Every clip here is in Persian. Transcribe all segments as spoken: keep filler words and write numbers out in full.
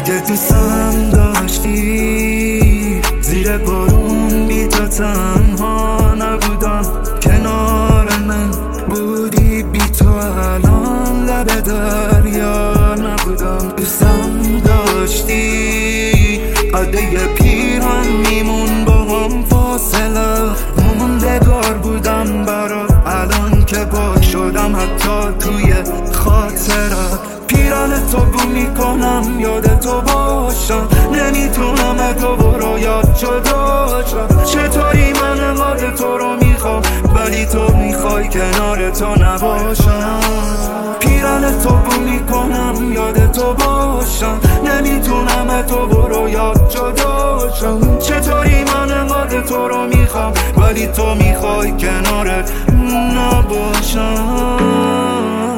اگه دوستم داشتی زیر بارون بی تو تنها نبودم، کنار من بودی بی تو الان لب دریا نبودم. دوستم داشتی عده پیران میمون با هم فاصله، موندگار بودم برات الان که پاک شدم حتی توی خاطرت. پیران تو بو میکنم یاد تو باشم، نمیتونم تو برو یاد جدا شم. چطوری من انقدر تو رو میخوام ولی تو میخوای کنار تو نباشم. پیران تو بو میکنم یاد تو باشم، نمیتونم تو برو یاد جدا شم. چطوری من انقدر تو رو میخوام ولی تو میخوای کنارت نباشم.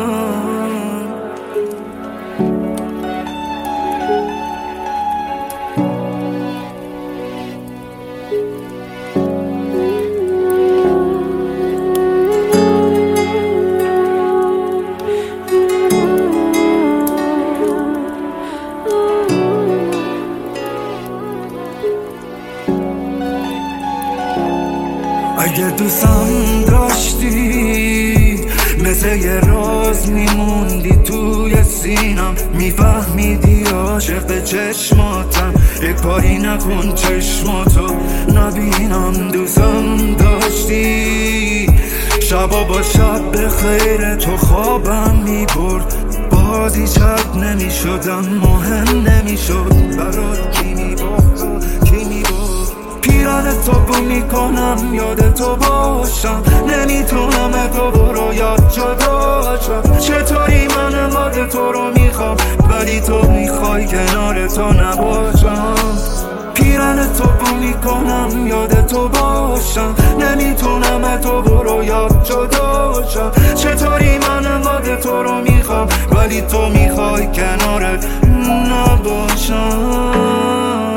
اگه دوستم داشتی مثل یه راز میموندی توی سینم، میفهمیدی عاشق چشماتم، یک کاری نکن چشماتو نبینم. دوستم داشتی شبا با شب به خیر تو خوابم میبرد، بازی شب نمیشدم مهم نمیشد برات کی میبرد کی میبرد. پیران تو بو میکنم یاد تو باشم، نمیتونم تو برو یاد جدا شم. چطوری من انقدر تو رو میخوام ولی تو میخوای کنار تو نباشم. پیران تو بو میکنم یاد تو باشم، نمیتونم تو برو یاد جدا شم. چطوری من انقدر تو رو میخوام ولی تو میخوای کنارت نباشم.